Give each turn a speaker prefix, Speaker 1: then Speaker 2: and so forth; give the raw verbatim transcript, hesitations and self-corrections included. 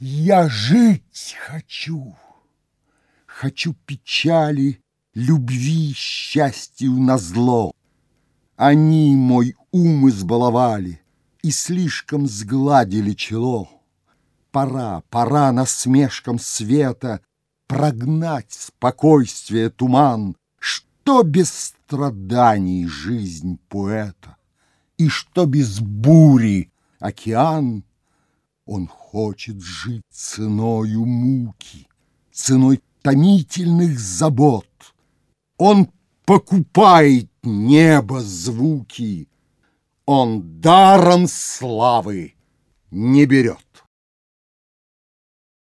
Speaker 1: Я жить хочу, хочу печали, любви, счастью назло. Они мой ум избаловали и слишком сгладили чело. Пора, пора насмешкам света прогнать спокойствие туман. Что без страданий жизнь поэта, и что без бури океан. Он хочет жить ценою муки, ценой томительных забот. Он покупает небо звуки, он даром славы не берет.